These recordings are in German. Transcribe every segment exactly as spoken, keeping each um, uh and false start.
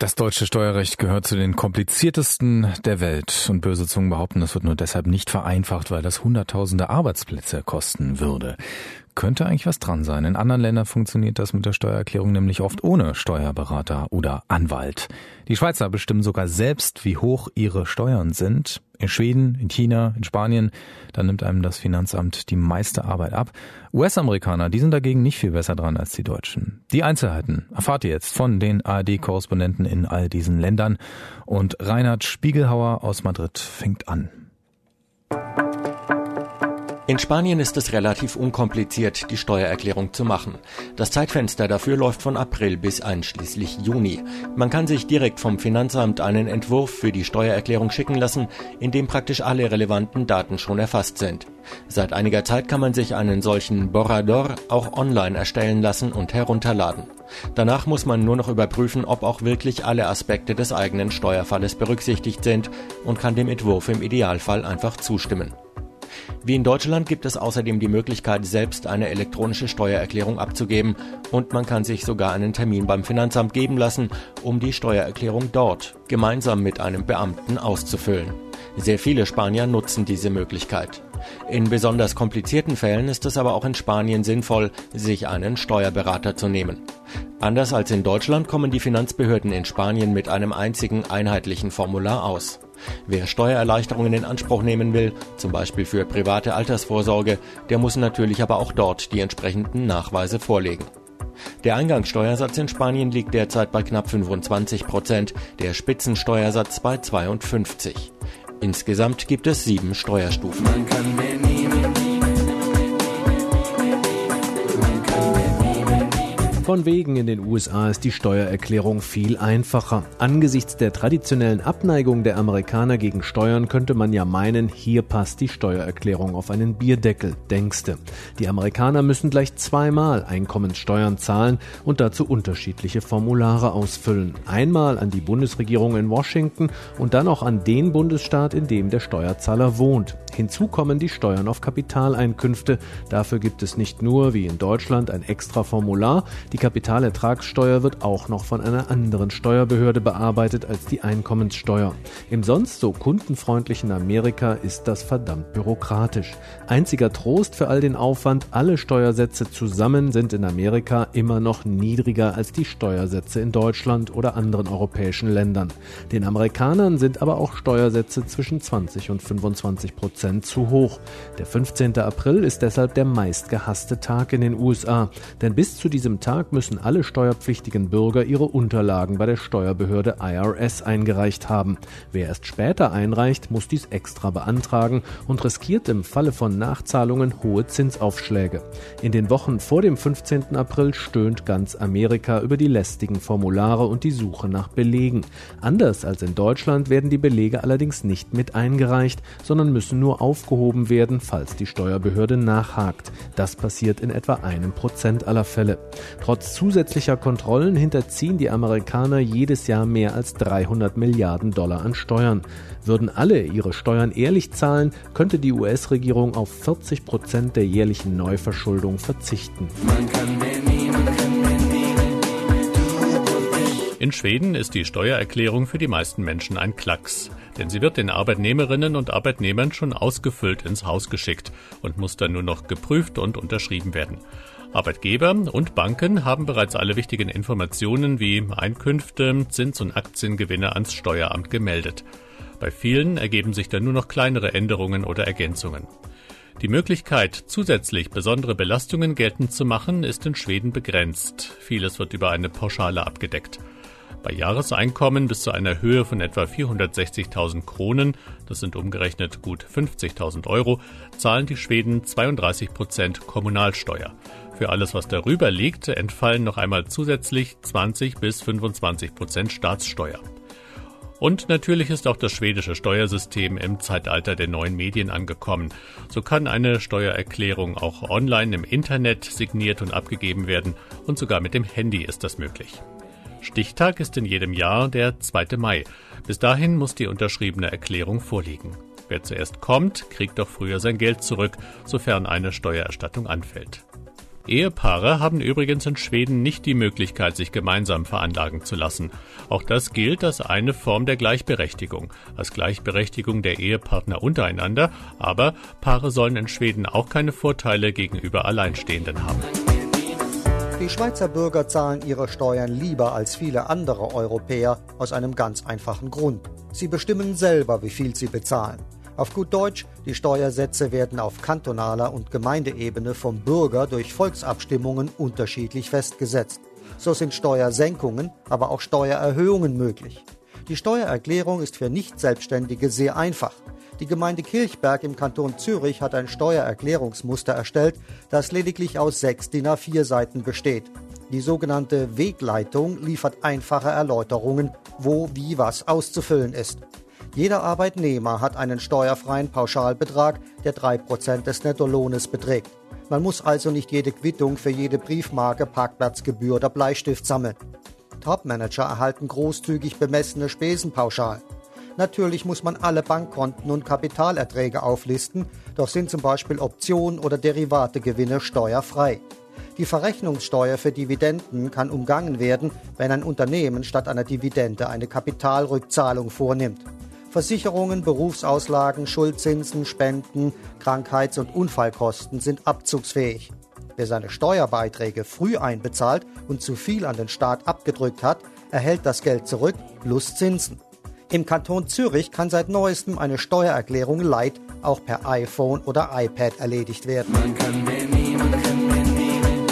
Das deutsche Steuerrecht gehört zu den kompliziertesten der Welt. Und böse Zungen behaupten, es wird nur deshalb nicht vereinfacht, weil das Hunderttausende Arbeitsplätze kosten würde. Könnte eigentlich was dran sein. In anderen Ländern funktioniert das mit der Steuererklärung nämlich oft ohne Steuerberater oder Anwalt. Die Schweizer bestimmen sogar selbst, wie hoch ihre Steuern sind. In Schweden, in China, in Spanien, da nimmt einem das Finanzamt die meiste Arbeit ab. U S-Amerikaner, die sind dagegen nicht viel besser dran als die Deutschen. Die Einzelheiten erfahrt ihr jetzt von den A R D-Korrespondenten in all diesen Ländern. Und Reinhard Spiegelhauer aus Madrid fängt an. In Spanien ist es relativ unkompliziert, die Steuererklärung zu machen. Das Zeitfenster dafür läuft von April bis einschließlich Juni. Man kann sich direkt vom Finanzamt einen Entwurf für die Steuererklärung schicken lassen, in dem praktisch alle relevanten Daten schon erfasst sind. Seit einiger Zeit kann man sich einen solchen Borrador auch online erstellen lassen und herunterladen. Danach muss man nur noch überprüfen, ob auch wirklich alle Aspekte des eigenen Steuerfalles berücksichtigt sind und kann dem Entwurf im Idealfall einfach zustimmen. Wie in Deutschland gibt es außerdem die Möglichkeit, selbst eine elektronische Steuererklärung abzugeben, und man kann sich sogar einen Termin beim Finanzamt geben lassen, um die Steuererklärung dort gemeinsam mit einem Beamten auszufüllen. Sehr viele Spanier nutzen diese Möglichkeit. In besonders komplizierten Fällen ist es aber auch in Spanien sinnvoll, sich einen Steuerberater zu nehmen. Anders als in Deutschland kommen die Finanzbehörden in Spanien mit einem einzigen einheitlichen Formular aus. Wer Steuererleichterungen in Anspruch nehmen will, zum Beispiel für private Altersvorsorge, der muss natürlich aber auch dort die entsprechenden Nachweise vorlegen. Der Eingangssteuersatz in Spanien liegt derzeit bei knapp fünfundzwanzig Prozent, der Spitzensteuersatz bei zweiundfünfzig. Insgesamt gibt es sieben Steuerstufen. Man kann mehr nehmen. Von wegen in den U S A ist die Steuererklärung viel einfacher. Angesichts der traditionellen Abneigung der Amerikaner gegen Steuern könnte man ja meinen, hier passt die Steuererklärung auf einen Bierdeckel, denkste. Die Amerikaner müssen gleich zweimal Einkommenssteuern zahlen und dazu unterschiedliche Formulare ausfüllen. Einmal an die Bundesregierung in Washington und dann auch an den Bundesstaat, in dem der Steuerzahler wohnt. Hinzu kommen die Steuern auf Kapitaleinkünfte. Dafür gibt es nicht nur, wie in Deutschland, ein extra Formular. Die Kapitalertragssteuer wird auch noch von einer anderen Steuerbehörde bearbeitet als die Einkommenssteuer. Im sonst so kundenfreundlichen Amerika ist das verdammt bürokratisch. Einziger Trost für all den Aufwand: alle Steuersätze zusammen sind in Amerika immer noch niedriger als die Steuersätze in Deutschland oder anderen europäischen Ländern. Den Amerikanern sind aber auch Steuersätze zwischen zwanzig und fünfundzwanzig Prozent zu hoch. Der fünfzehnte April ist deshalb der meistgehasste Tag in den U S A, denn bis zu diesem Tag müssen alle steuerpflichtigen Bürger ihre Unterlagen bei der Steuerbehörde I R S eingereicht haben. Wer erst später einreicht, muss dies extra beantragen und riskiert im Falle von Nachzahlungen hohe Zinsaufschläge. In den Wochen vor dem fünfzehnten April stöhnt ganz Amerika über die lästigen Formulare und die Suche nach Belegen. Anders als in Deutschland werden die Belege allerdings nicht mit eingereicht, sondern müssen nur aufgehoben werden, falls die Steuerbehörde nachhakt. Das passiert in etwa einem Prozent aller Fälle. Trotz zusätzlicher Kontrollen hinterziehen die Amerikaner jedes Jahr mehr als dreihundert Milliarden Dollar an Steuern. Würden alle ihre Steuern ehrlich zahlen, könnte die U S-Regierung auf vierzig Prozent der jährlichen Neuverschuldung verzichten. Man kann mehr nehmen, kann mehr nehmen. In Schweden ist die Steuererklärung für die meisten Menschen ein Klacks, denn sie wird den Arbeitnehmerinnen und Arbeitnehmern schon ausgefüllt ins Haus geschickt und muss dann nur noch geprüft und unterschrieben werden. Arbeitgeber und Banken haben bereits alle wichtigen Informationen wie Einkünfte, Zins- und Aktiengewinne ans Steueramt gemeldet. Bei vielen ergeben sich dann nur noch kleinere Änderungen oder Ergänzungen. Die Möglichkeit, zusätzlich besondere Belastungen geltend zu machen, ist in Schweden begrenzt. Vieles wird über eine Pauschale abgedeckt. Bei Jahreseinkommen bis zu einer Höhe von etwa vierhundertsechzigtausend Kronen, das sind umgerechnet gut fünfzigtausend Euro, zahlen die Schweden zweiunddreißig Prozent Kommunalsteuer. Für alles, was darüber liegt, entfallen noch einmal zusätzlich zwanzig bis fünfundzwanzig Prozent Staatssteuer. Und natürlich ist auch das schwedische Steuersystem im Zeitalter der neuen Medien angekommen. So kann eine Steuererklärung auch online im Internet signiert und abgegeben werden, und sogar mit dem Handy ist das möglich. Stichtag ist in jedem Jahr der zweite Mai. Bis dahin muss die unterschriebene Erklärung vorliegen. Wer zuerst kommt, kriegt doch früher sein Geld zurück, sofern eine Steuererstattung anfällt. Ehepaare haben übrigens in Schweden nicht die Möglichkeit, sich gemeinsam veranlagen zu lassen. Auch das gilt als eine Form der Gleichberechtigung, als Gleichberechtigung der Ehepartner untereinander, aber Paare sollen in Schweden auch keine Vorteile gegenüber Alleinstehenden haben. Die Schweizer Bürger zahlen ihre Steuern lieber als viele andere Europäer aus einem ganz einfachen Grund. Sie bestimmen selber, wie viel sie bezahlen. Auf gut Deutsch, die Steuersätze werden auf kantonaler und Gemeindeebene vom Bürger durch Volksabstimmungen unterschiedlich festgesetzt. So sind Steuersenkungen, aber auch Steuererhöhungen möglich. Die Steuererklärung ist für Nicht-Selbstständige sehr einfach. Die Gemeinde Kilchberg im Kanton Zürich hat ein Steuererklärungsmuster erstellt, das lediglich aus sechs D I N A vier Seiten besteht. Die sogenannte Wegleitung liefert einfache Erläuterungen, wo wie was auszufüllen ist. Jeder Arbeitnehmer hat einen steuerfreien Pauschalbetrag, der drei Prozent des Nettolohnes beträgt. Man muss also nicht jede Quittung für jede Briefmarke, Parkplatzgebühr oder Bleistift sammeln. Topmanager erhalten großzügig bemessene Spesenpauschalen. Natürlich muss man alle Bankkonten und Kapitalerträge auflisten, doch sind zum Beispiel Optionen oder Derivategewinne steuerfrei. Die Verrechnungssteuer für Dividenden kann umgangen werden, wenn ein Unternehmen statt einer Dividende eine Kapitalrückzahlung vornimmt. Versicherungen, Berufsauslagen, Schuldzinsen, Spenden, Krankheits- und Unfallkosten sind abzugsfähig. Wer seine Steuerbeiträge früh einbezahlt und zu viel an den Staat abgedrückt hat, erhält das Geld zurück plus Zinsen. Im Kanton Zürich kann seit neuestem eine Steuererklärung Light auch per iPhone oder iPad erledigt werden. Man kann Benny, man kann Benny.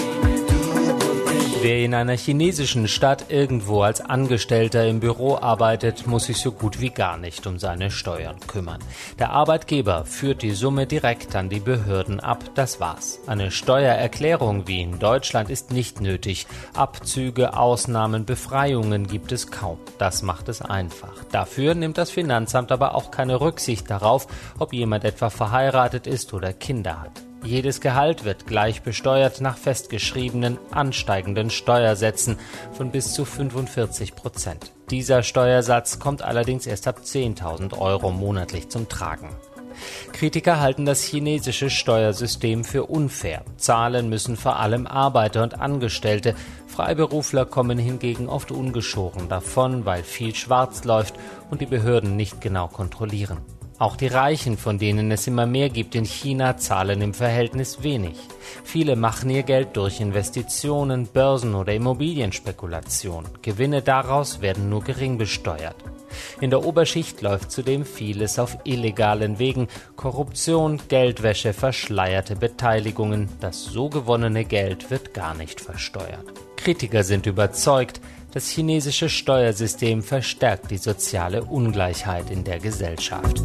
Wer in einer chinesischen Stadt irgendwo als Angestellter im Büro arbeitet, muss sich so gut wie gar nicht um seine Steuern kümmern. Der Arbeitgeber führt die Summe direkt an die Behörden ab, das war's. Eine Steuererklärung wie in Deutschland ist nicht nötig. Abzüge, Ausnahmen, Befreiungen gibt es kaum. Das macht es einfach. Dafür nimmt das Finanzamt aber auch keine Rücksicht darauf, ob jemand etwa verheiratet ist oder Kinder hat. Jedes Gehalt wird gleich besteuert nach festgeschriebenen, ansteigenden Steuersätzen von bis zu fünfundvierzig Prozent. Dieser Steuersatz kommt allerdings erst ab zehntausend Euro monatlich zum Tragen. Kritiker halten das chinesische Steuersystem für unfair. Zahlen müssen vor allem Arbeiter und Angestellte. Freiberufler kommen hingegen oft ungeschoren davon, weil viel schwarz läuft und die Behörden nicht genau kontrollieren. Auch die Reichen, von denen es immer mehr gibt in China, zahlen im Verhältnis wenig. Viele machen ihr Geld durch Investitionen, Börsen oder Immobilienspekulation. Gewinne daraus werden nur gering besteuert. In der Oberschicht läuft zudem vieles auf illegalen Wegen. Korruption, Geldwäsche, verschleierte Beteiligungen. Das so gewonnene Geld wird gar nicht versteuert. Kritiker sind überzeugt, das chinesische Steuersystem verstärkt die soziale Ungleichheit in der Gesellschaft.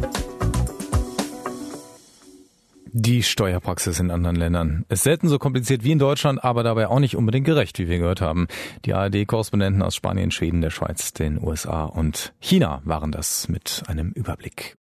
Die Steuerpraxis in anderen Ländern ist selten so kompliziert wie in Deutschland, aber dabei auch nicht unbedingt gerecht, wie wir gehört haben. Die A R D-Korrespondenten aus Spanien, Schweden, der Schweiz, den U S A und China waren das mit einem Überblick.